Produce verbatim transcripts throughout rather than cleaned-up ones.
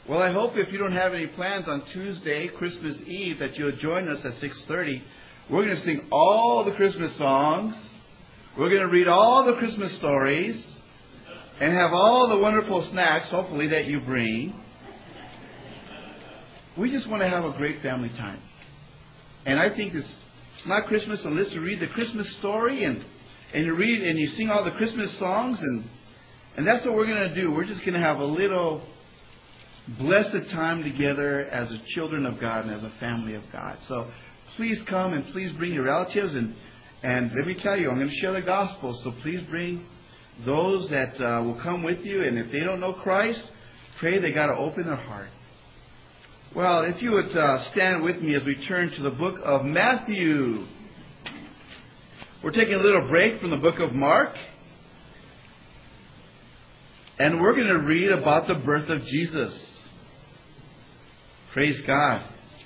Well, I hope if you don't have any plans on Tuesday, Christmas Eve, that you'll join us at six thirty. We're going to sing all the Christmas songs. We're going to read all the Christmas stories and have all the wonderful snacks, hopefully, that you bring. We just want to have a great family time. And I think it's, it's not Christmas unless you read the Christmas story and, and you read and you sing all the Christmas songs. And, and that's what we're going to do. We're just going to have a little blessed time together as the children of God and as a family of God. So please come and please bring your relatives. And, and let me tell you, I'm going to share the gospel. So please bring those that uh, will come with you. And if they don't know Christ, pray they got to open their heart. Well, if you would uh, stand with me as we turn to the book of Matthew. We're taking a little break from the book of Mark. And we're going to read about the birth of Jesus. Praise God.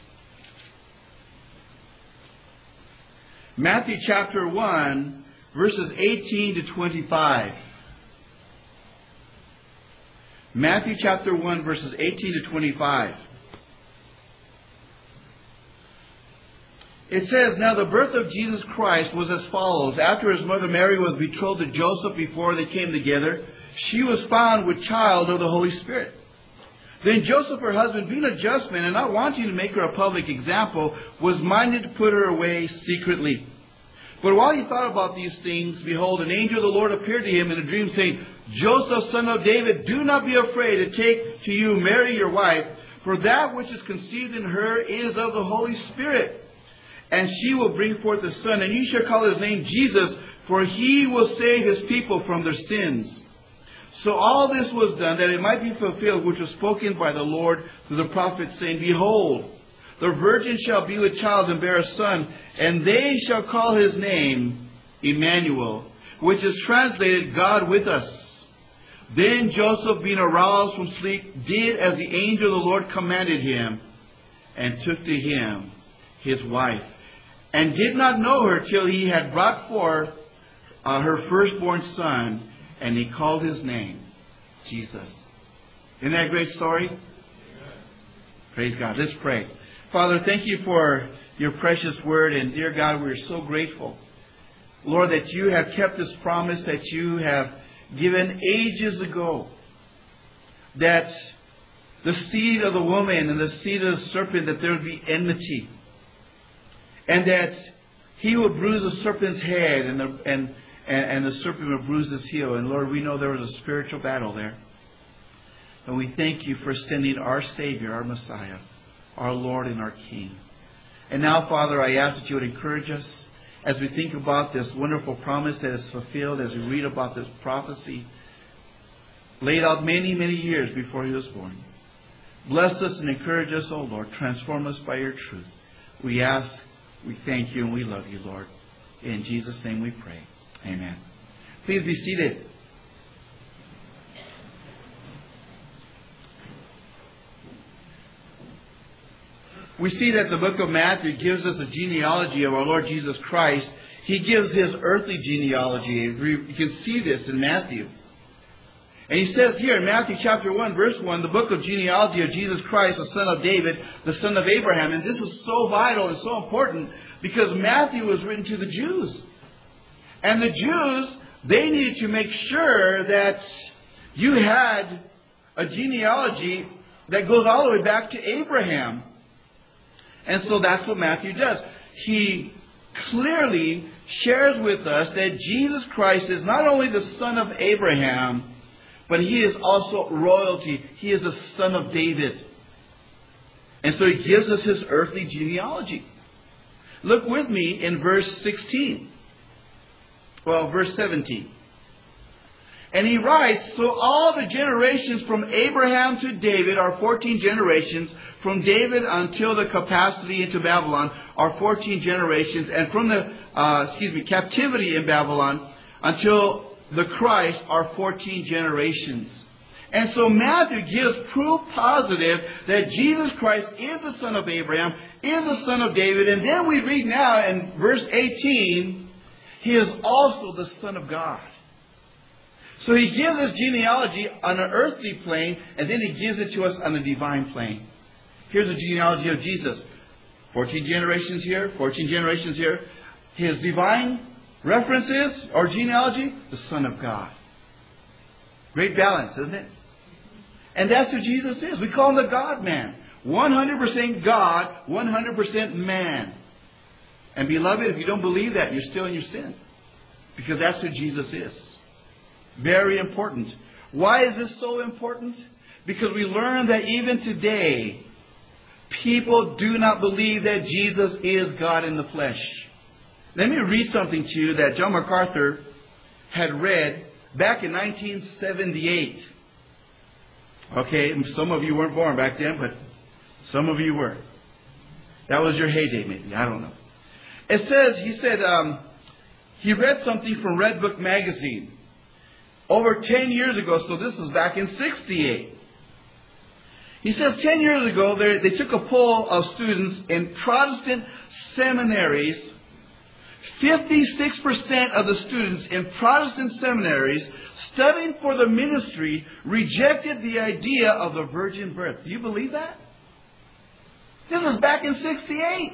Matthew chapter one, verses eighteen to twenty-five. Matthew chapter one, verses eighteen to twenty-five. It says, "Now the birth of Jesus Christ was as follows. After his mother Mary was betrothed to Joseph before they came together, she was found with child of the Holy Spirit. Then Joseph, her husband, being a just man and not wanting to make her a public example, was minded to put her away secretly. But while he thought about these things, behold, an angel of the Lord appeared to him in a dream, saying, Joseph, son of David, do not be afraid to take to you Mary your wife, for that which is conceived in her is of the Holy Spirit. And she will bring forth a son, and you shall call his name Jesus, for he will save his people from their sins. So all this was done that it might be fulfilled, which was spoken by the Lord through the prophet, saying, Behold, the virgin shall be with child and bear a son, and they shall call his name Emmanuel, which is translated God with us. Then Joseph, being aroused from sleep, did as the angel of the Lord commanded him, and took to him his wife, and did not know her till he had brought forth uh, her firstborn son, and he called his name Jesus." Isn't that a great story? Amen. Praise God. Let's pray. Father, thank you for your precious word. And dear God, we're so grateful, Lord, that you have kept this promise that you have given ages ago, that the seed of the woman and the seed of the serpent, that there would be enmity, and that he would bruise the serpent's head, and the, and, and, and the serpent would bruise his heel. And Lord, we know there was a spiritual battle there. And we thank you for sending our Savior, our Messiah, our Lord and our King. And now, Father, I ask that you would encourage us as we think about this wonderful promise that is fulfilled, as we read about this prophecy laid out many, many years before he was born. Bless us and encourage us, O Lord. Transform us by your truth. We ask, we thank you, and we love you, Lord. In Jesus' name we pray. Amen. Please be seated. We see that the book of Matthew gives us a genealogy of our Lord Jesus Christ. He gives his earthly genealogy. You can see this in Matthew. And he says here in Matthew chapter one, verse one, the book of genealogy of Jesus Christ, the son of David, the son of Abraham. And this is so vital and so important because Matthew was written to the Jews. And the Jews, they needed to make sure that you had a genealogy that goes all the way back to Abraham. And so that's what Matthew does. He clearly shares with us that Jesus Christ is not only the son of Abraham, but he is also royalty. He is a son of David. And so he gives us his earthly genealogy. Look with me in verse sixteen. Well, verse seventeen. And he writes, so all the generations from Abraham to David are fourteen generations. From David until the capacity into Babylon are fourteen generations. And from the, uh, excuse me, captivity in Babylon until the Christ are fourteen generations. And so Matthew gives proof positive that Jesus Christ is the son of Abraham, is the son of David. And then we read now in verse eighteen, he is also the Son of God. So he gives us genealogy on an earthly plane, and then he gives it to us on a divine plane. Here's the genealogy of Jesus. fourteen generations here, fourteen generations here. His divine references or genealogy, the Son of God. Great balance, isn't it? And that's who Jesus is. We call him the God-man. one hundred percent God, one hundred percent man. And beloved, if you don't believe that, you're still in your sin. Because that's who Jesus is. Very important. Why is this so important? Because we learn that even today, people do not believe that Jesus is God in the flesh. Let me read something to you that John MacArthur had read back in nineteen seventy-eight. Okay, some of you weren't born back then, but some of you were. That was your heyday, maybe. I don't know. It says, he said, um, he read something from Red Book magazine over ten years ago. So this is back in sixty-eight. He says ten years ago, they, they took a poll of students in Protestant seminaries. fifty-six percent of the students in Protestant seminaries studying for the ministry rejected the idea of the virgin birth. Do you believe that? This is back in sixty-eight.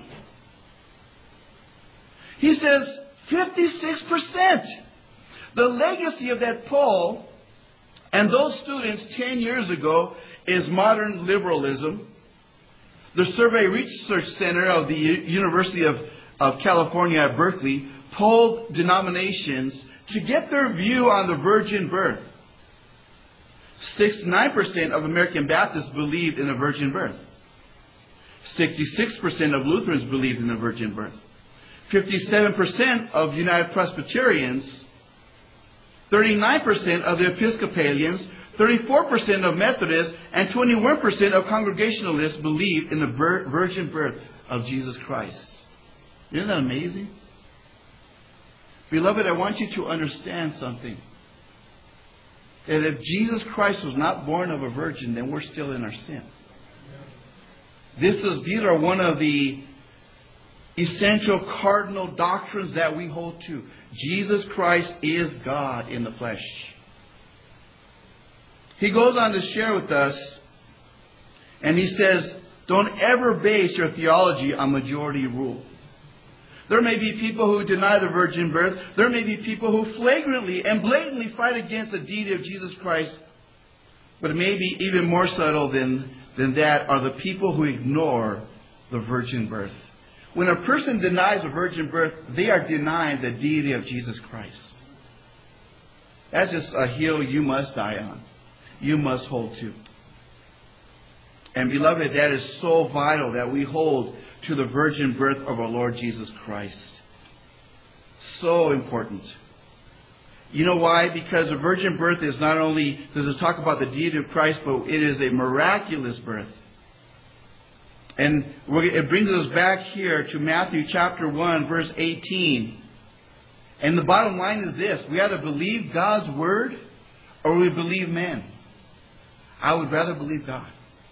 He says fifty-six percent. The legacy of that poll and those students ten years ago is modern liberalism. The Survey Research Center of the University of, of California at Berkeley polled denominations to get their view on the virgin birth. sixty-nine percent of American Baptists believed in a virgin birth. sixty-six percent of Lutherans believed in the virgin birth. fifty-seven percent of United Presbyterians, thirty-nine percent of the Episcopalians, thirty-four percent of Methodists, and twenty-one percent of Congregationalists believe in the vir- virgin birth of Jesus Christ. Isn't that amazing? Beloved, I want you to understand something. That if Jesus Christ was not born of a virgin, then we're still in our sin. This is, these are one of the essential cardinal doctrines that we hold to. Jesus Christ is God in the flesh. He goes on to share with us, and he says, don't ever base your theology on majority rule. There may be people who deny the virgin birth. There may be people who flagrantly and blatantly fight against the deity of Jesus Christ. But maybe even more subtle than, than that are the people who ignore the virgin birth. When a person denies the virgin birth, they are denying the deity of Jesus Christ. That's just a hill you must die on. You must hold to. And beloved, that is so vital that we hold to the virgin birth of our Lord Jesus Christ. So important. You know why? Because the virgin birth is not only, does it talk about the deity of Christ, but it is a miraculous birth. And it brings us back here to Matthew chapter one, verse eighteen. And the bottom line is this: we either believe God's word or we believe man. I would rather believe God.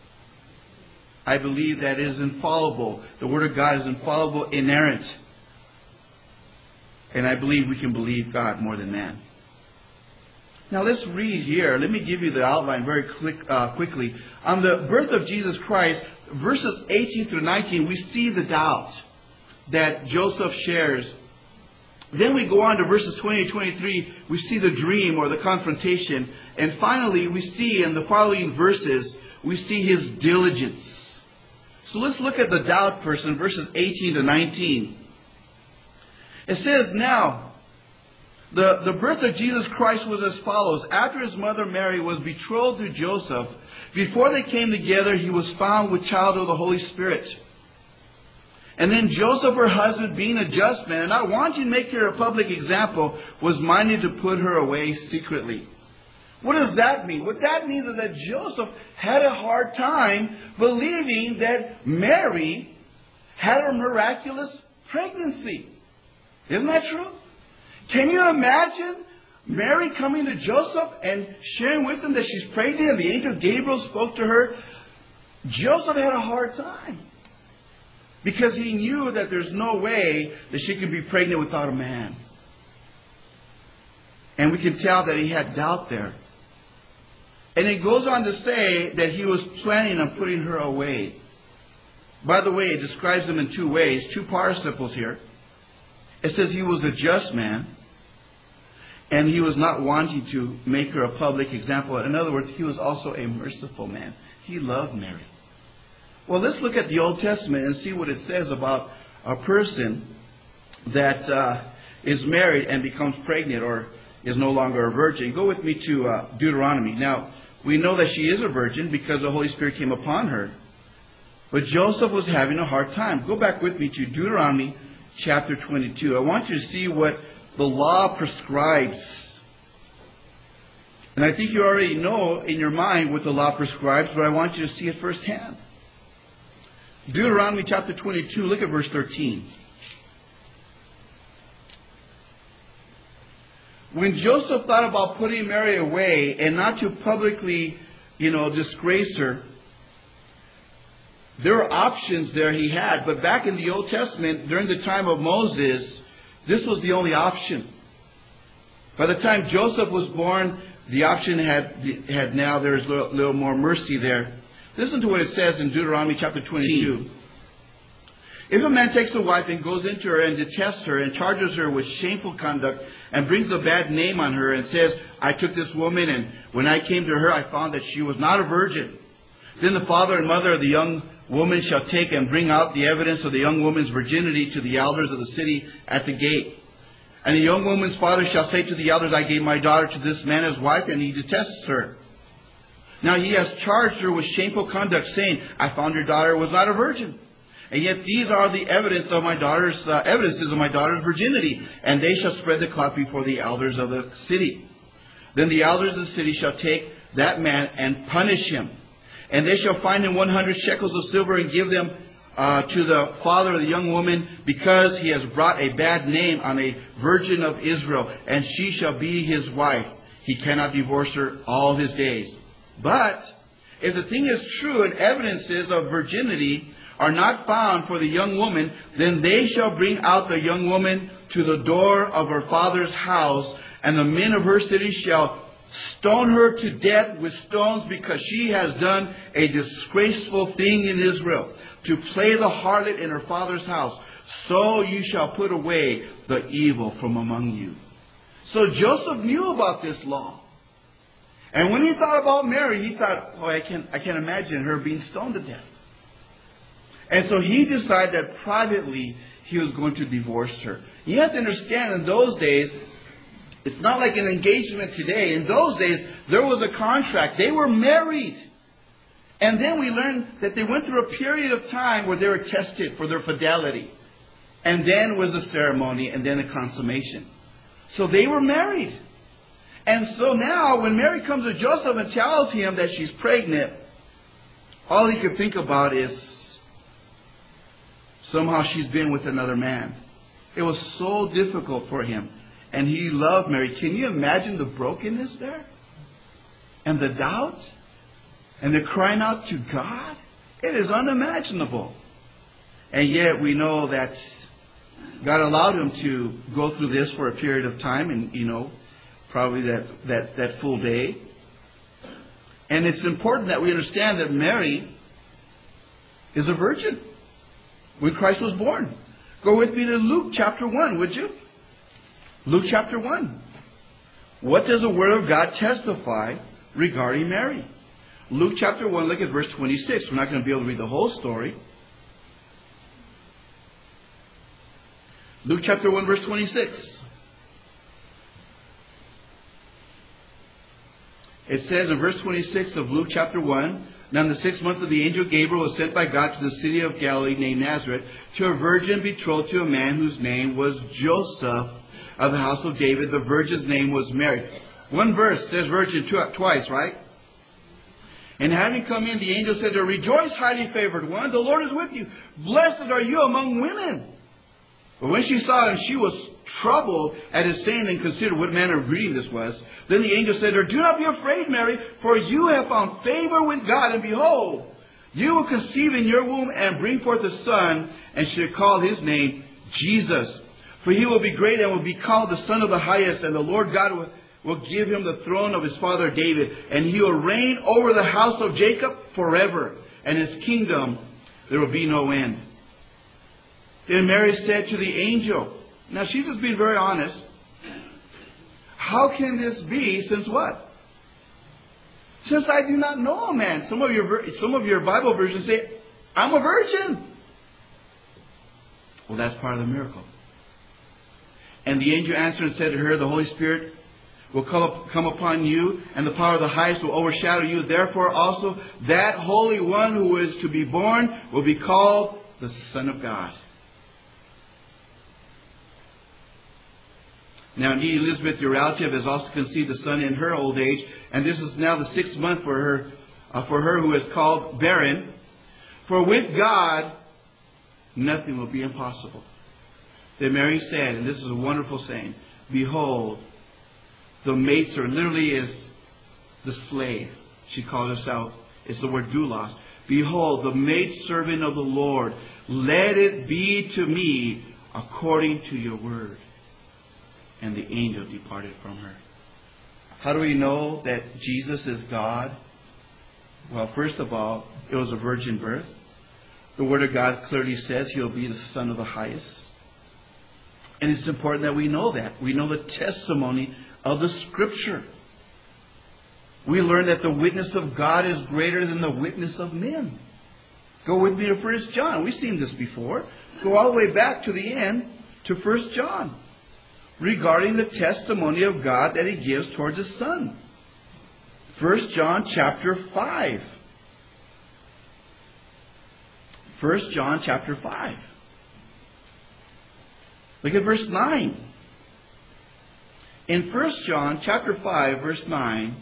I believe that it is infallible. The Word of God is infallible, inerrant. And I believe we can believe God more than man. Now let's read here. Let me give you the outline very quick, uh, quickly. On the birth of Jesus Christ, verses eighteen through nineteen, we see the doubt that Joseph shares. Then we go on to verses twenty to twenty-three. We see the dream or the confrontation. And finally, we see in the following verses, we see his diligence. So let's look at the doubt person, verses eighteen to nineteen. It says, now, the, the birth of Jesus Christ was as follows. After his mother Mary was betrothed to Joseph, before they came together, he was found with child of the Holy Spirit. And then Joseph, her husband, being a just man, and not wanting to make her a public example, was minded to put her away secretly. What does that mean? What that means is that Joseph had a hard time believing that Mary had a miraculous pregnancy. Isn't that true? Can you imagine Mary coming to Joseph and sharing with him that she's pregnant and the angel Gabriel spoke to her? Joseph had a hard time because he knew that there's no way that she could be pregnant without a man. And we can tell that he had doubt there. And it goes on to say that he was planning on putting her away. By the way, it describes him in two ways, two participles here. It says he was a just man, and he was not wanting to make her a public example. In other words, he was also a merciful man. He loved Mary. Well, let's look at the Old Testament and see what it says about a person that uh, is married and becomes pregnant or is no longer a virgin. Go with me to uh, Deuteronomy. Now, we know that she is a virgin because the Holy Spirit came upon her. But Joseph was having a hard time. Go back with me to Deuteronomy chapter twenty-two. I want you to see what the law prescribes. And I think you already know in your mind what the law prescribes, but I want you to see it firsthand. Deuteronomy chapter twenty-two, look at verse thirteen. When Joseph thought about putting Mary away and not to publicly, you know, disgrace her, there were options there he had. But back in the Old Testament, during the time of Moses, this was the only option. By the time Joseph was born, the option had, had now, there's a little, little more mercy there. Listen to what it says in Deuteronomy chapter twenty-two. If a man takes a wife and goes into her and detests her and charges her with shameful conduct and brings a bad name on her and says, I took this woman and when I came to her I found that she was not a virgin. Then the father and mother of the young woman shall take and bring out the evidence of the young woman's virginity to the elders of the city at the gate. And the young woman's father shall say to the elders, I gave my daughter to this man as wife, and he detests her. Now he has charged her with shameful conduct, saying, I found your daughter was not a virgin. And yet these are the evidence of my daughter's uh, evidences of my daughter's virginity, and they shall spread the cloth before the elders of the city. Then the elders of the city shall take that man and punish him. And they shall find him one hundred shekels of silver and give them uh, to the father of the young woman, because he has brought a bad name on a virgin of Israel, and she shall be his wife. He cannot divorce her all his days. But if the thing is true and evidences of virginity are not found for the young woman, then they shall bring out the young woman to the door of her father's house, and the men of her city shall stone her to death with stones, because she has done a disgraceful thing in Israel, to play the harlot in her father's house. So you shall put away the evil from among you. So Joseph knew about this law. And when he thought about Mary, he thought, oh, I can't, I can't imagine her being stoned to death. And so he decided that privately he was going to divorce her. You have to understand, in those days, it's not like an engagement today. In those days, there was a contract. They were married. And then we learned that they went through a period of time where they were tested for their fidelity. And then was a ceremony, and then a consummation. So they were married. And so now, when Mary comes to Joseph and tells him that she's pregnant, all he could think about is, somehow she's been with another man. It was so difficult for him. And he loved Mary. Can you imagine the brokenness there? And the doubt? And the crying out to God? It is unimaginable. And yet we know that God allowed him to go through this for a period of time. And, you know, probably that, that, that full day. And it's important that we understand that Mary is a virgin when Christ was born. Go with me to Luke chapter one, would you? Luke chapter one. What does the Word of God testify regarding Mary? Luke chapter one, look at verse twenty-six. We're not going to be able to read the whole story. Luke chapter one, verse twenty-six. It says in verse twenty-six of Luke chapter one, now in the sixth month of the angel Gabriel was sent by God to the city of Galilee named Nazareth, to a virgin betrothed to a man whose name was Joseph, of the house of David. The virgin's name was Mary. One verse says virgin twice, right? And having come in, the angel said to her, Rejoice, highly favored one, the Lord is with you. Blessed are you among women. But when she saw him, she was troubled at his saying, and considered what manner of greeting this was. Then the angel said to her, Do not be afraid, Mary, for you have found favor with God, and behold, you will conceive in your womb and bring forth a son, and shall call his name Jesus. For he will be great and will be called the Son of the Highest, and the Lord God will give him the throne of his father David, and he will reign over the house of Jacob forever, and his kingdom there will be no end. Then Mary said to the angel, now she's just being very honest, how can this be since what? Since I do not know a man. Some of your, some of your Bible versions say, I'm a virgin. Well, that's part of the miracle. And the angel answered and said to her, the Holy Spirit will come upon you, and the power of the highest will overshadow you. Therefore also that Holy One who is to be born will be called the Son of God. Now indeed Elizabeth, your relative, has also conceived a son in her old age, and this is now the sixth month for her, uh, for her who is called barren. For with God nothing will be impossible. Then Mary said, and this is a wonderful saying, behold, the maidservant, literally is the slave. She calls herself, it's the word doulos. Behold, the maidservant of the Lord, let it be to me according to your word. And the angel departed from her. How do we know that Jesus is God? Well, first of all, it was a virgin birth. The Word of God clearly says He'll be the Son of the highest. And it's important that we know that. We know the testimony of the Scripture. We learn that the witness of God is greater than the witness of men. Go with me to First John. We've seen this before. Go all the way back to the end to First John. Regarding the testimony of God that He gives towards His Son. First John chapter five. First John chapter five. Look at verse nine. In First John chapter five, verse nine,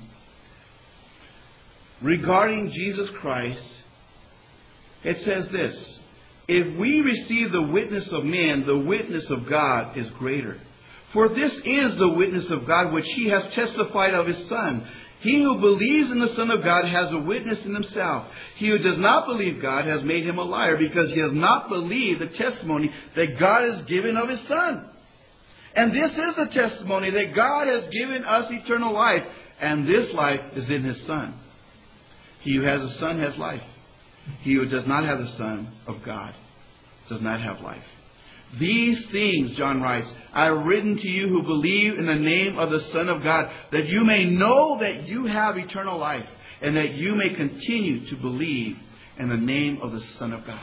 regarding Jesus Christ, it says this: if we receive the witness of men, the witness of God is greater. For this is the witness of God which He has testified of His Son. He who believes in the Son of God has a witness in himself. He who does not believe God has made him a liar, because he has not believed the testimony that God has given of His Son. And this is the testimony, that God has given us eternal life, and this life is in His Son. He who has a Son has life. He who does not have the Son of God does not have life. These things, John writes, I have written to you who believe in the name of the Son of God, that you may know that you have eternal life, and that you may continue to believe in the name of the Son of God.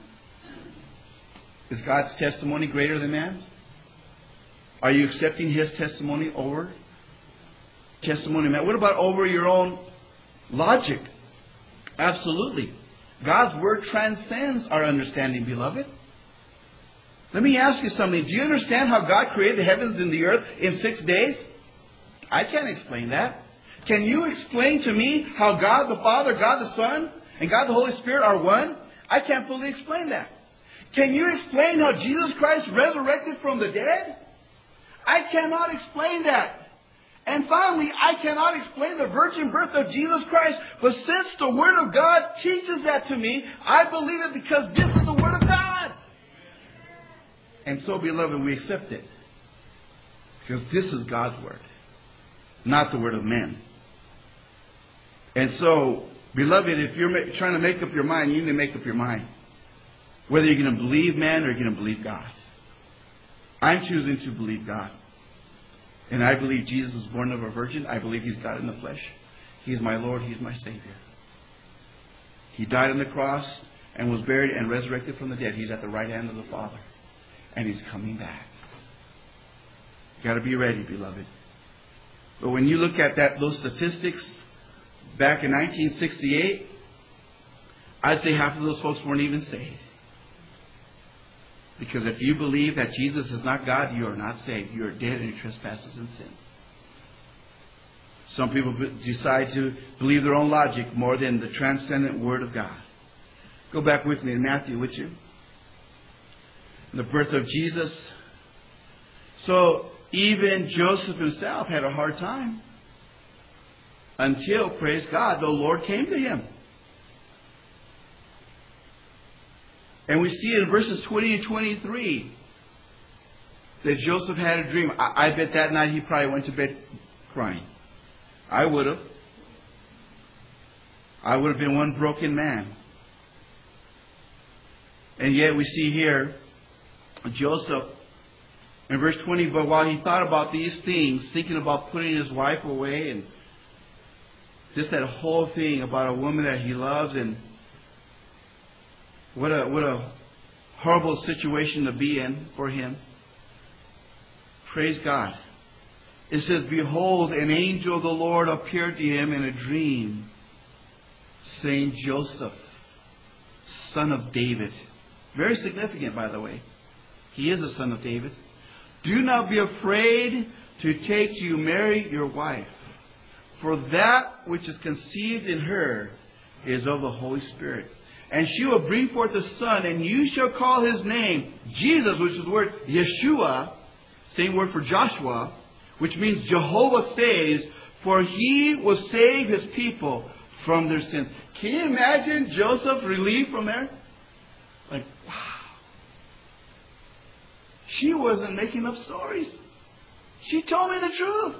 Is God's testimony greater than man's? Are you accepting His testimony over testimony of man? What about over your own logic? Absolutely. God's Word transcends our understanding, beloved. Let me ask you something. Do you understand how God created the heavens and the earth in six days? I can't explain that. Can you explain to me how God the Father, God the Son, and God the Holy Spirit are one? I can't fully explain that. Can you explain how Jesus Christ resurrected from the dead? I cannot explain that. And finally, I cannot explain the virgin birth of Jesus Christ. But since the Word of God teaches that to me, I believe it because this is the Word of God. And so, beloved, we accept it. Because this is God's Word, not the word of men. And so, beloved, if you're trying to make up your mind, you need to make up your mind. Whether you're going to believe man or you're going to believe God. I'm choosing to believe God. And I believe Jesus was born of a virgin. I believe He's God in the flesh. He's my Lord. He's my Savior. He died on the cross and was buried and resurrected from the dead. He's at the right hand of the Father. And He's coming back. You've got to be ready, beloved. But when you look at that, those statistics back in nineteen sixty-eight, I'd say half of those folks weren't even saved. Because if you believe that Jesus is not God, you are not saved. You are dead in your trespasses and sin. Some people decide to believe their own logic more than the transcendent Word of God. Go back with me in Matthew, would you? The birth of Jesus. So even Joseph himself had a hard time until, praise God, the Lord came to him. And we see in verses twenty and twenty-three that Joseph had a dream. I, I bet that night he probably went to bed crying. I would have. I would have been one broken man. And yet we see here Joseph in verse twenty, but while he thought about these things, thinking about putting his wife away and just that whole thing about a woman that he loves, and what a what a horrible situation to be in for him. Praise God. It says, behold, an angel of the Lord appeared to him in a dream, saying, Joseph, son of David. Very significant, by the way. He is a son of David. Do not be afraid to take to you Mary, your wife. For that which is conceived in her is of the Holy Spirit. And she will bring forth a son, and you shall call his name Jesus, which is the word Yeshua, same word for Joshua, which means Jehovah saves, for he will save his people from their sins. Can you imagine Joseph relieved from there? Like, wow. She wasn't making up stories. She told me the truth.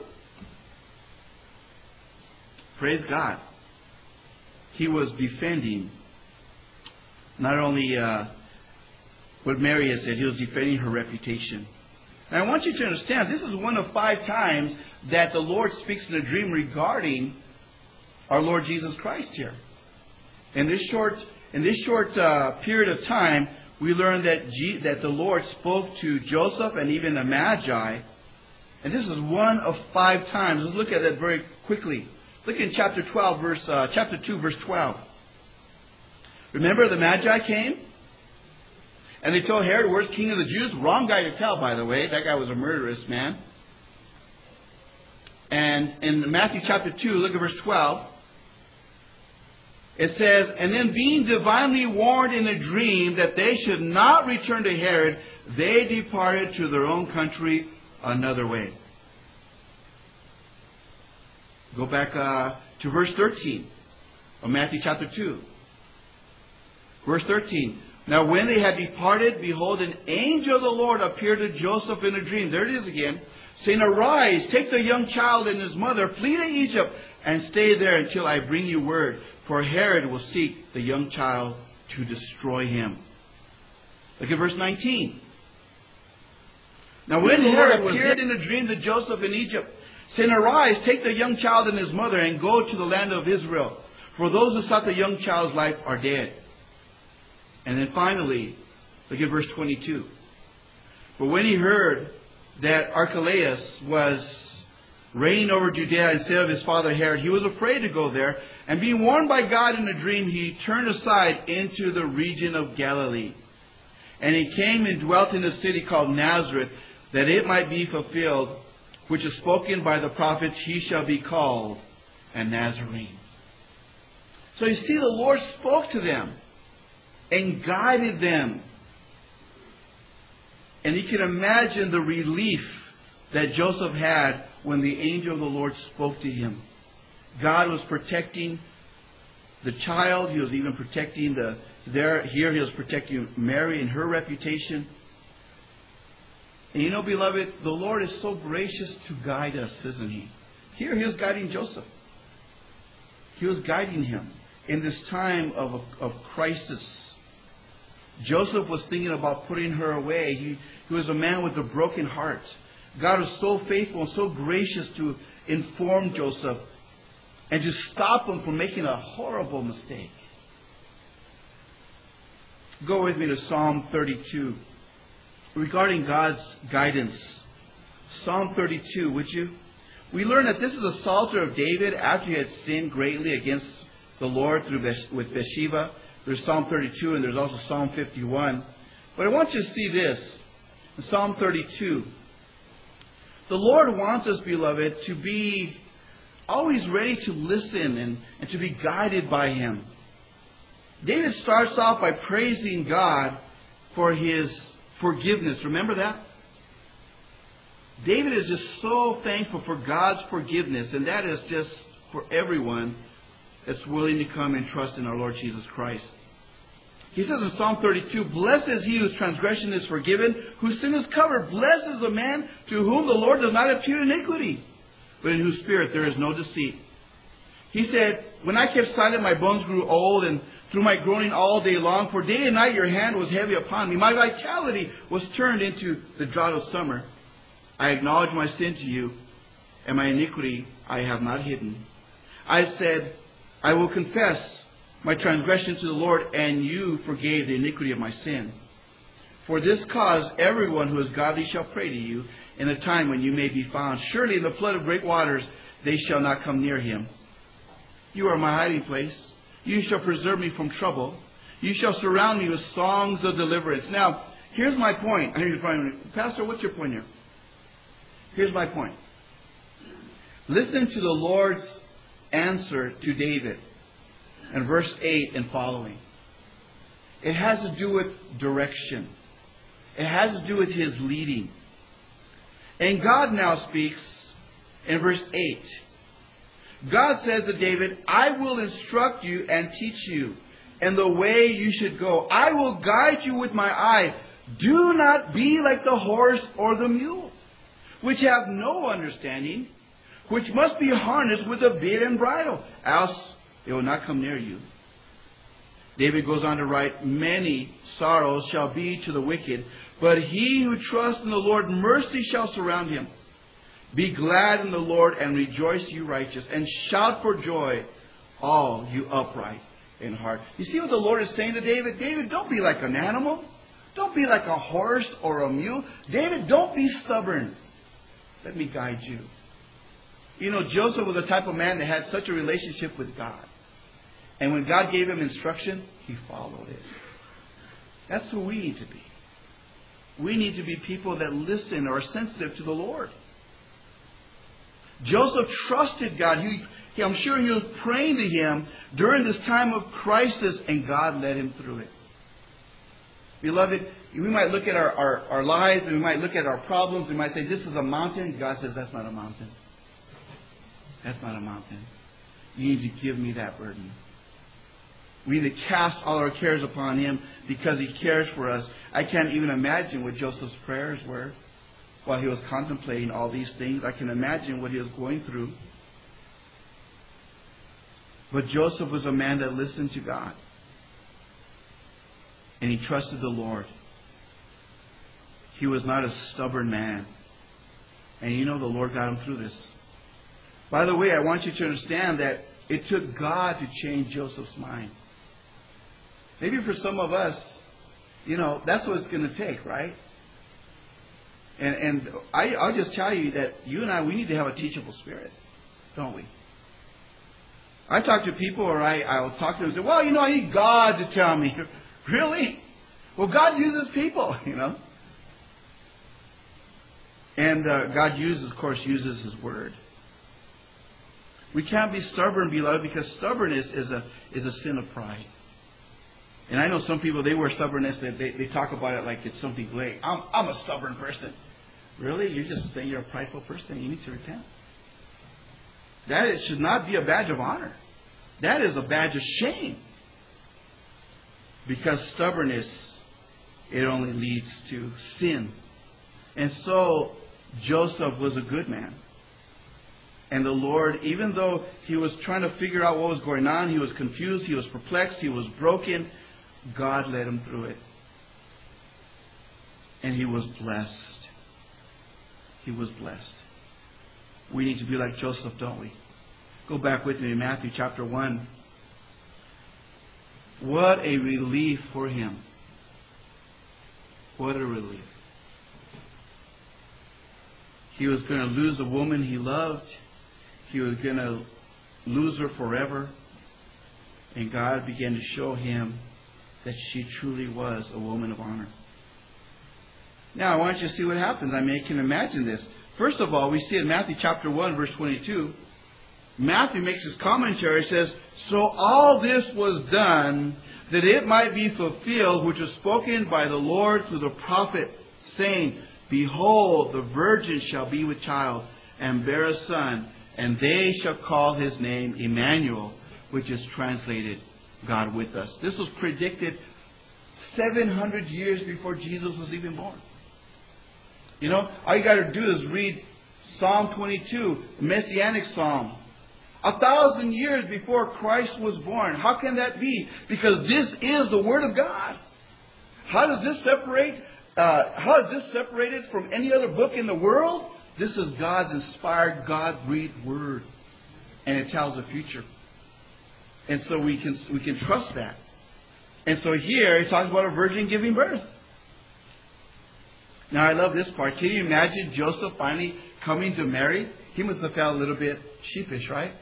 Praise God. He was defending not only uh, what Mary had said, he was defending her reputation. And I want you to understand, this is one of five times that the Lord speaks in a dream regarding our Lord Jesus Christ here. In this short, in this short uh, period of time, we learn that G- that the Lord spoke to Joseph and even the Magi. And this is one of five times. Let's look at that very quickly. Look in chapter twelve, verse uh, chapter two, verse twelve. Remember, the Magi came, and they told Herod, "Where's King of the Jews?" Wrong guy to tell, by the way. That guy was a murderous man. And in Matthew chapter two, look at verse twelve. It says, and then being divinely warned in a dream that they should not return to Herod, they departed to their own country another way. Go back uh, to verse thirteen of Matthew chapter two. Verse thirteen. Now when they had departed, behold, an angel of the Lord appeared to Joseph in a dream. There it is again. Saying, arise, take the young child and his mother, flee to Egypt, and stay there until I bring you word. For Herod will seek the young child to destroy him. Look at verse nineteen. Now when Herod appeared in a dream to Joseph in Egypt, saying, arise, take the young child and his mother, and go to the land of Israel. For those who sought the young child's life are dead. And then finally, look at verse twenty-two. But when he heard that Archelaus was reigning over Judea instead of his father Herod, he was afraid to go there. And being warned by God in a dream, he turned aside into the region of Galilee. And he came and dwelt in a city called Nazareth, that it might be fulfilled, which is spoken by the prophets, he shall be called a Nazarene. So you see, the Lord spoke to them and guided them. And you can imagine the relief that Joseph had when the angel of the Lord spoke to him. God was protecting the child. He was even protecting the there here he was protecting Mary and her reputation. And you know, beloved, the Lord is so gracious to guide us, isn't He? Here He was guiding Joseph. He was guiding him in this time of, of crisis. Joseph was thinking about putting her away. He, he was a man with a broken heart. God was so faithful and so gracious to inform Joseph and to stop him from making a horrible mistake. Go with me to Psalm thirty-two. Regarding God's guidance. Psalm thirty-two, would you? We learn that this is a psalter of David after he had sinned greatly against the Lord through with Bathsheba. There's Psalm thirty-two and there's also Psalm fifty-one. But I want you to see this. In Psalm thirty-two. The Lord wants us, beloved, to be always ready to listen and, and to be guided by Him. David starts off by praising God for His forgiveness. Remember that? David is just so thankful for God's forgiveness, and that is just for everyone that's willing to come and trust in our Lord Jesus Christ. He says in Psalm thirty-two, blessed is he whose transgression is forgiven, whose sin is covered. Blessed is the man to whom the Lord does not impute iniquity, but in whose spirit there is no deceit. He said, when I kept silent, my bones grew old, and through my groaning all day long, for day and night your hand was heavy upon me. My vitality was turned into the drought of summer. I acknowledge my sin to you, and my iniquity I have not hidden. I said, I will confess my transgression to the Lord, and you forgave the iniquity of my sin. For this cause everyone who is godly shall pray to you in the time when you may be found. Surely in the flood of great waters they shall not come near him. You are my hiding place. You shall preserve me from trouble. You shall surround me with songs of deliverance. Now, here's my point. Here's probably, Pastor, what's your point here? Here's my point. Listen to the Lord's answer to David in verse eight and following. It has to do with direction. It has to do with his leading. And God now speaks in verse eight. God says to David, I will instruct you and teach you in the way you should go. I will guide you with my eye. Do not be like the horse or the mule, which have no understanding, which must be harnessed with a bit and bridle, else they will not come near you. David goes on to write, many sorrows shall be to the wicked, but he who trusts in the Lord, mercy shall surround him. Be glad in the Lord and rejoice, you righteous, and shout for joy, all you upright in heart. You see what the Lord is saying to David? David, don't be like an animal. Don't be like a horse or a mule. David, don't be stubborn. Let me guide you. You know, Joseph was the type of man that had such a relationship with God. And when God gave him instruction, he followed it. That's who we need to be. We need to be people that listen or are sensitive to the Lord. Joseph trusted God. He, he, I'm sure he was praying to him during this time of crisis, and God led him through it. Beloved, we might look at our, our, our lives, and we might look at our problems, and we might say, this is a mountain. God says, that's not a mountain. That's not a mountain. You need to give me that burden. We need to cast all our cares upon him because he cares for us. I can't even imagine what Joseph's prayers were while he was contemplating all these things. I can imagine what he was going through. But Joseph was a man that listened to God. And he trusted the Lord. He was not a stubborn man. And you know the Lord got him through this. By the way, I want you to understand that it took God to change Joseph's mind. Maybe for some of us, you know, that's what it's going to take, right? And, and I, I'll just tell you that you and I, we need to have a teachable spirit, don't we? I talk to people, or I, I'll talk to them and say, well, you know, I need God to tell me. Really? Well, God uses people, you know. And uh, God uses, of course, uses His Word. We can't be stubborn, beloved, because stubbornness is a is a sin of pride. And I know some people, they wear stubbornness, they, they, they talk about it like it's something great. I'm, I'm a stubborn person. Really? You're just saying you're a prideful person. You need to repent. That is, should not be a badge of honor. That is a badge of shame. Because stubbornness, it only leads to sin. And so, Joseph was a good man. And the Lord, even though he was trying to figure out what was going on, he was confused, he was perplexed, he was broken, God led him through it. And he was blessed. He was blessed. We need to be like Joseph, don't we? Go back with me to Matthew chapter one. What a relief for him. What a relief. He was going to lose a woman he loved. He was going to lose her forever. And God began to show him that she truly was a woman of honor. Now, I want you to see what happens. I mean, I can imagine this. First of all, we see in Matthew chapter one, verse twenty-two, Matthew makes his commentary, says, so all this was done that it might be fulfilled, which was spoken by the Lord through the prophet, saying, behold, the virgin shall be with child and bear a son, and they shall call his name Emmanuel, which is translated, God with us. This was predicted seven hundred years before Jesus was even born. You know, all you got to do is read Psalm twenty-two, Messianic Psalm. A thousand years before Christ was born. How can that be? Because this is the Word of God. How does this separate? Uh, how is this separated from any other book in the world? This is God's inspired, God-breathed Word. And it tells the future. And so we can we can trust that. And so here he talks about a virgin giving birth. Now I love this part. Can you imagine Joseph finally coming to Mary? He must have felt a little bit sheepish, right?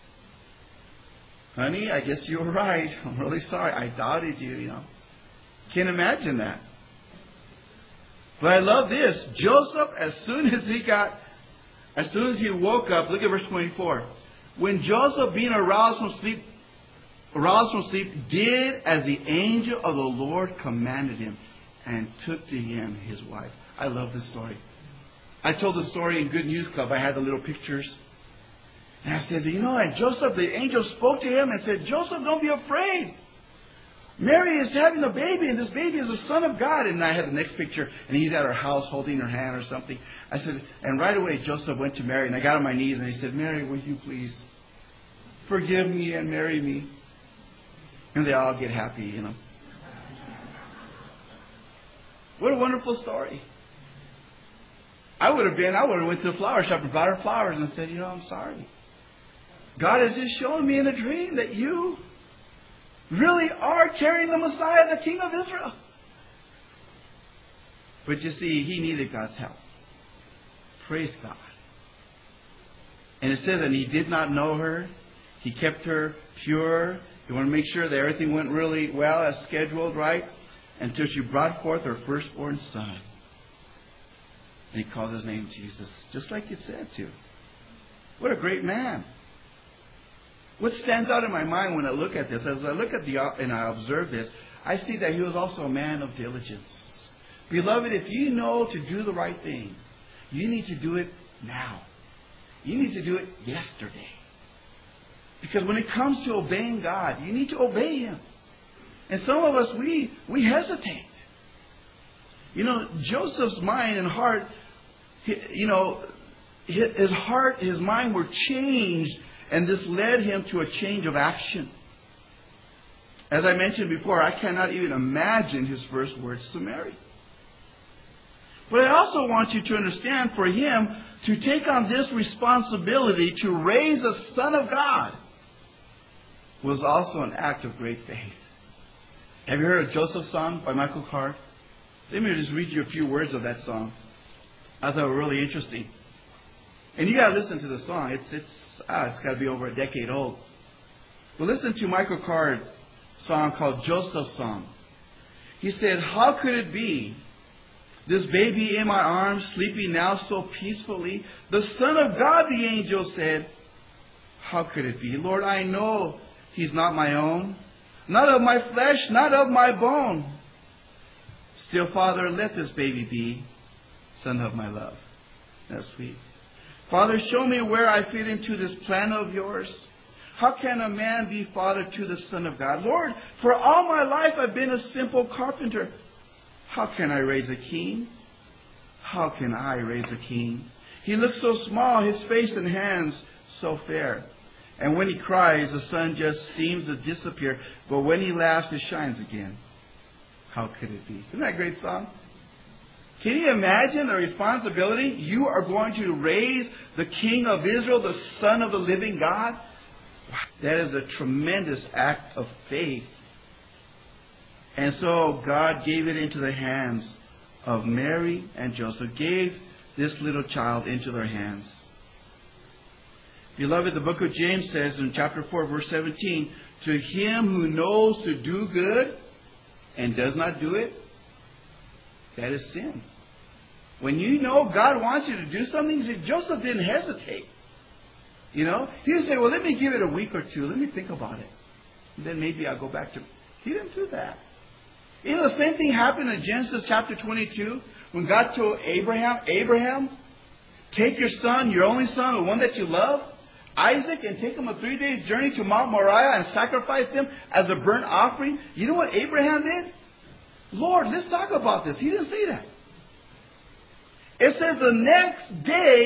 Honey, I guess you were right. I'm really sorry. I doubted you, you know. Can't imagine that. But I love this. Joseph, as soon as he got, as soon as he woke up, look at verse twenty-four. When Joseph, being aroused from sleep, aroused from sleep, did as the angel of the Lord commanded him, and took to him his wife. I love this story. I told the story in Good News Club. I had the little pictures. And I said, you know, and Joseph, the angel spoke to him and said, Joseph, don't be afraid. Mary is having a baby, and this baby is the Son of God. And I had the next picture, and he's at her house holding her hand or something. I said, and right away Joseph went to Mary, and I got on my knees, and he said, Mary, will you please forgive me and marry me? And they all get happy, you know. What a wonderful story. I would have been, I would have went to the flower shop and bought her flowers and said, you know, I'm sorry. God has just shown me in a dream that you really are carrying the Messiah, the King of Israel. But you see, he needed God's help. Praise God. And it says that he did not know her. He kept her pure. He wanted to make sure that everything went really well as scheduled, right? Until she brought forth her firstborn son. And he called his name Jesus, just like it said to. What a great man. What stands out in my mind when I look at this, as I look at the and I observe this, I see that he was also a man of diligence. Beloved, if you know to do the right thing, you need to do it now. You need to do it yesterday. Because when it comes to obeying God, you need to obey Him. And some of us, we, we hesitate. You know, Joseph's mind and heart, you know, his heart, his mind were changed, and this led him to a change of action. As I mentioned before, I cannot even imagine his first words to Mary. But I also want you to understand, for him to take on this responsibility to raise a Son of God was also an act of great faith. Have you heard of Joseph's Song by Michael Card? Let me just read you a few words of that song. I thought it was really interesting. And you got to listen to the song. It's it's ah, it's got to be over a decade old. But listen to Michael Card's song called Joseph's Song. He said, "How could it be? This baby in my arms, sleeping now so peacefully. The Son of God," the angel said. "How could it be? Lord, I know He's not my own. Not of my flesh, not of my bone. Still, Father, let this baby be Son of my love." That's sweet. "Father, show me where I fit into this plan of yours. How can a man be father to the Son of God? Lord, for all my life I've been a simple carpenter. How can I raise a king? How can I raise a king? He looks so small, his face and hands so fair. And when he cries, the sun just seems to disappear. But when he laughs, it shines again. How could it be?" Isn't that a great song? Can you imagine the responsibility? You are going to raise the King of Israel, the Son of the living God. That is a tremendous act of faith. And so God gave it into the hands of Mary and Joseph. Gave this little child into their hands. Beloved, the book of James says in chapter four, verse seventeen, "To him who knows to do good and does not do it, that is sin." When you know God wants you to do something, see, Joseph didn't hesitate. You know, he didn't say, "Well, let me give it a week or two. Let me think about it. And then maybe I'll go back to..." He didn't do that. You know, the same thing happened in Genesis chapter twenty-two when God told Abraham, Abraham, "Take your son, your only son, the one that you love, Isaac, and take him a three days journey to Mount Moriah and sacrifice him as a burnt offering." You know what Abraham did? "Lord, let's talk about this." He didn't say that. It says the next day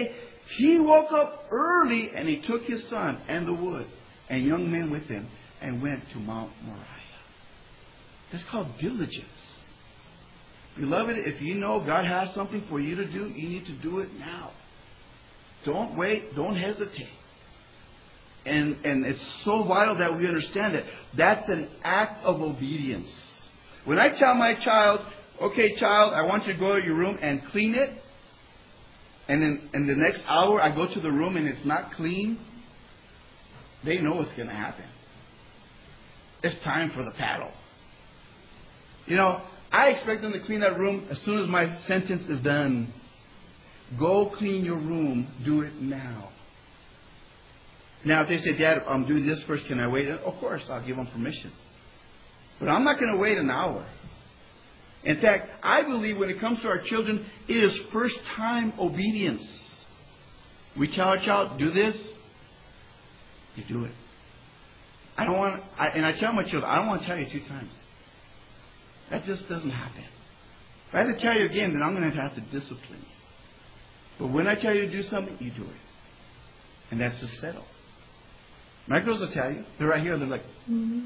He woke up early and he took his son and the wood and young men with him and went to Mount Moriah. That's called diligence. Beloved, if you know God has something for you to do, you need to do it now. Don't wait. Don't hesitate. And, and it's so vital that we understand that that's an act of obedience. When I tell my child, okay, child, I want you to go to your room and clean it. And then in the next hour, I go to the room and it's not clean. They know what's going to happen. It's time for the paddle. You know, I expect them to clean that room as soon as my sentence is done. Go clean your room. Do it now. Now, if they say, Dad, I'm doing this first, can I wait? Of course, I'll give them permission. But I'm not going to wait an hour. In fact, I believe when it comes to our children, it is first time obedience. We tell our child, do this, you do it. I don't want, I, and I tell my children, I don't want to tell you two times. That just doesn't happen. If I have to tell you again, then I'm going to have to discipline you. But when I tell you to do something, you do it. And that's just settled. My girls will tell you. They're right here. They're like, mm-hmm.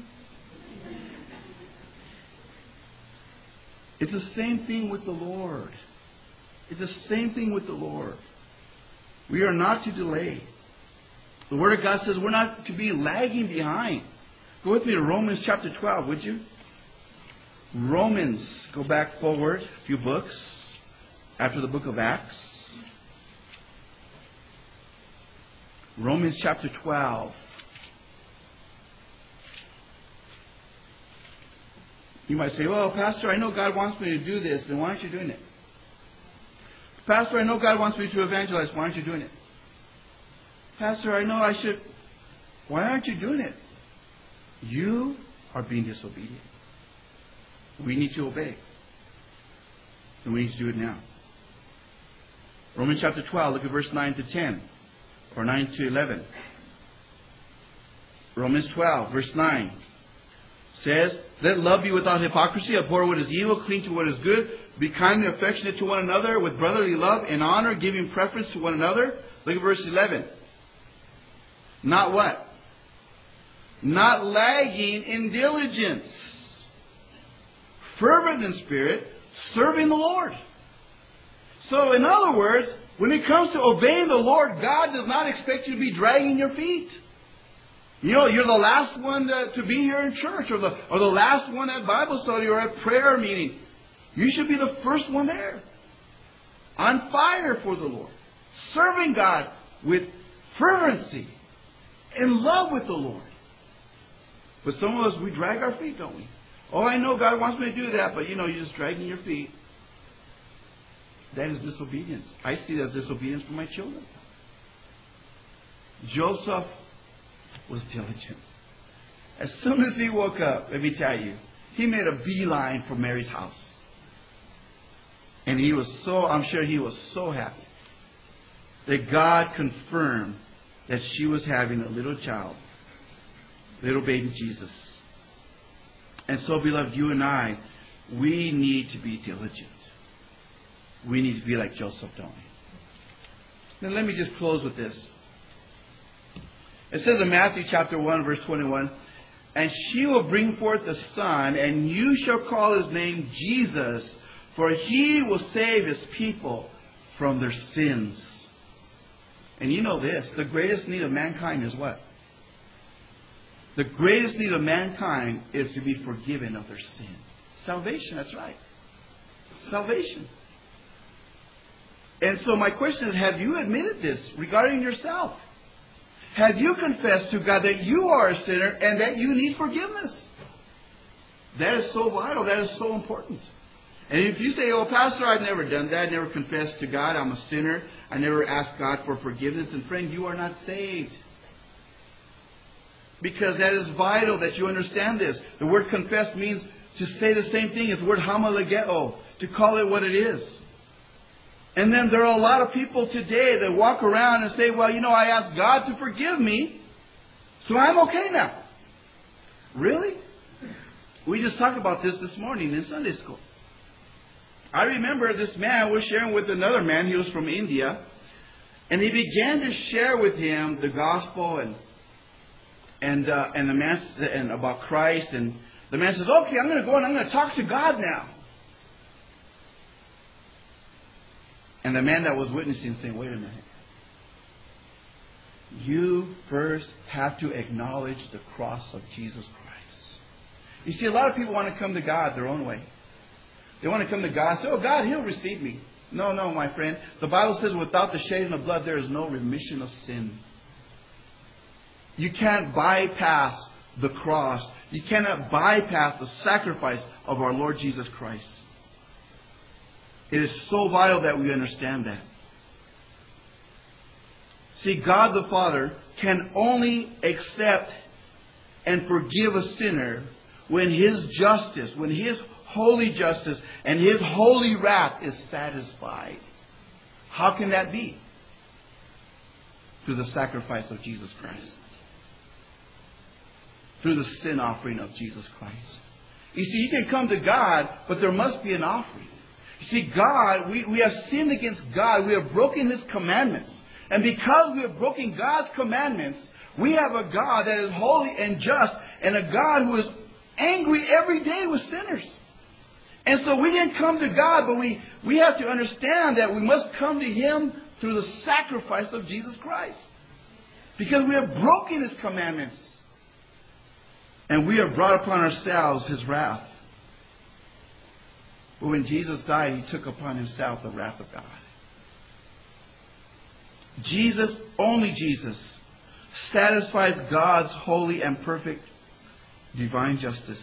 It's the same thing with the Lord. It's the same thing with the Lord. We are not to delay. The Word of God says we're not to be lagging behind. Go with me to Romans chapter twelve, would you? Romans. Go back forward a few books after the book of Acts. Romans chapter twelve. You might say, well, Pastor, I know God wants me to do this, then why aren't you doing it? Pastor, I know God wants me to evangelize, why aren't you doing it? Pastor, I know I should. Why aren't you doing it? You are being disobedient. We need to obey. And we need to do it now. Romans chapter twelve, look at verse nine to ten. Or nine to eleven. Romans twelve, verse nine says, let love be without hypocrisy, abhor what is evil, cling to what is good, be kindly affectionate to one another with brotherly love and honor, giving preference to one another. Look at verse eleven. Not what? Not lagging in diligence. Fervent in spirit, serving the Lord. So in other words, when it comes to obeying the Lord, God does not expect you to be dragging your feet. You know, you're the last one to, to be here in church, or the, or the last one at Bible study or at prayer meeting. You should be the first one there. On fire for the Lord. Serving God with fervency. In love with the Lord. But some of us, we drag our feet, don't we? Oh, I know God wants me to do that, but you know, you're just dragging your feet. That is disobedience. I see that as disobedience for my children. Joseph was diligent. As soon as he woke up, let me tell you, he made a beeline for Mary's house. And he was so, I'm sure he was so happy that God confirmed that she was having a little child, little baby Jesus. And so, beloved, you and I, we need to be diligent. We need to be like Joseph, don't we? Now let me just close with this. It says in Matthew chapter one, verse twenty-one, and she will bring forth a son, and you shall call his name Jesus, for he will save his people from their sins. And you know this, the greatest need of mankind is what? The greatest need of mankind is to be forgiven of their sin. Salvation, that's right. Salvation. And so my question is, have you admitted this regarding yourself? Have you confessed to God that you are a sinner and that you need forgiveness? That is so vital. That is so important. And if you say, oh, Pastor, I've never done that. I never confessed to God. I'm a sinner. I never asked God for forgiveness. And friend, you are not saved. Because that is vital that you understand this. The word confess means to say the same thing as the word homilegeo, to call it what it is. And then there are a lot of people today that walk around and say, well, you know, I asked God to forgive me, so I'm okay now. Really? We just talked about this this morning in Sunday school. I remember this man was sharing with another man. He was from India. And he began to share with him the gospel and and uh, and the man and about Christ. And the man says, "Okay, I'm going to go and I'm going to talk to God now." And the man that was witnessing saying, "Wait a minute. You first have to acknowledge the cross of Jesus Christ." You see, a lot of people want to come to God their own way. They want to come to God and say, "Oh, God, He'll receive me." No, no, my friend. The Bible says without the shedding of blood, there is no remission of sin. You can't bypass the cross. You cannot bypass the sacrifice of our Lord Jesus Christ. It is so vital that we understand that. See, God the Father can only accept and forgive a sinner when His justice, when His holy justice and His holy wrath is satisfied. How can that be? Through the sacrifice of Jesus Christ. Through the sin offering of Jesus Christ. You see, you can come to God, but there must be an offering. You see, God, we, we have sinned against God. We have broken His commandments. And because we have broken God's commandments, we have a God that is holy and just, and a God who is angry every day with sinners. And so we didn't come to God, but we, we have to understand that we must come to Him through the sacrifice of Jesus Christ. Because we have broken His commandments. And we have brought upon ourselves His wrath. But when Jesus died, He took upon Himself the wrath of God. Jesus, only Jesus, satisfies God's holy and perfect divine justice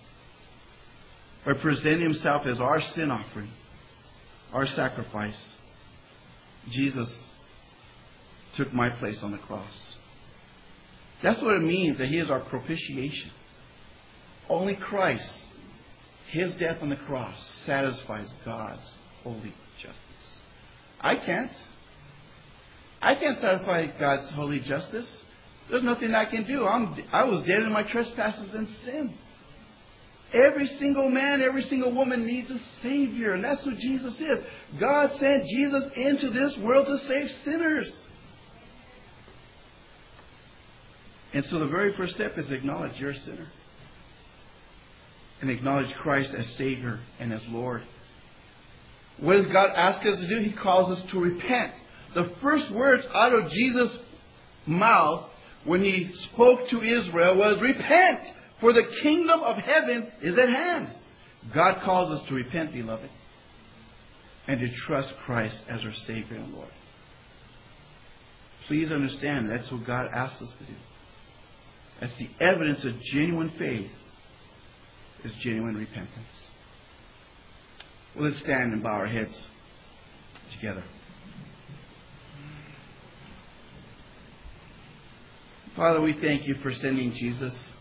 by presenting Himself as our sin offering, our sacrifice. Jesus took my place on the cross. That's what it means that He is our propitiation. Only Christ, His death on the cross, satisfies God's holy justice. I can't. I can't satisfy God's holy justice. There's nothing I can do. I'm, I was dead in my trespasses and sin. Every single man, every single woman needs a Savior. And that's who Jesus is. God sent Jesus into this world to save sinners. And so the very first step is acknowledge you're a sinner. And acknowledge Christ as Savior and as Lord. What does God ask us to do? He calls us to repent. The first words out of Jesus' mouth when He spoke to Israel was, "Repent, for the kingdom of heaven is at hand." God calls us to repent, beloved, and to trust Christ as our Savior and Lord. Please understand that's what God asks us to do. That's the evidence of genuine faith, is genuine repentance. Well, let's stand and bow our heads together. Father, we thank You for sending Jesus.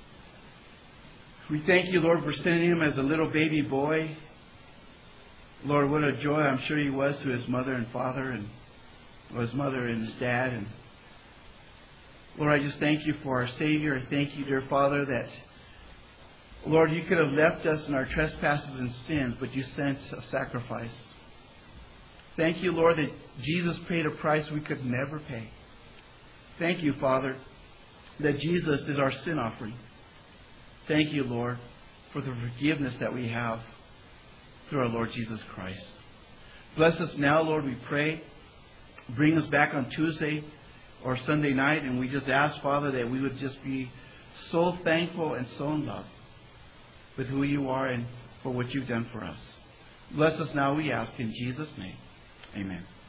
We thank You, Lord, for sending Him as a little baby boy. Lord, what a joy I'm sure He was to His mother and father, and or His mother and His dad. And Lord, I just thank You for our Savior. I thank You, dear Father, that, Lord, You could have left us in our trespasses and sins, but You sent a sacrifice. Thank You, Lord, that Jesus paid a price we could never pay. Thank You, Father, that Jesus is our sin offering. Thank You, Lord, for the forgiveness that we have through our Lord Jesus Christ. Bless us now, Lord, we pray. Bring us back on Tuesday or Sunday night, and we just ask, Father, that we would just be so thankful and so in love with who You are and for what You've done for us. Bless us now, we ask, in Jesus' name. Amen.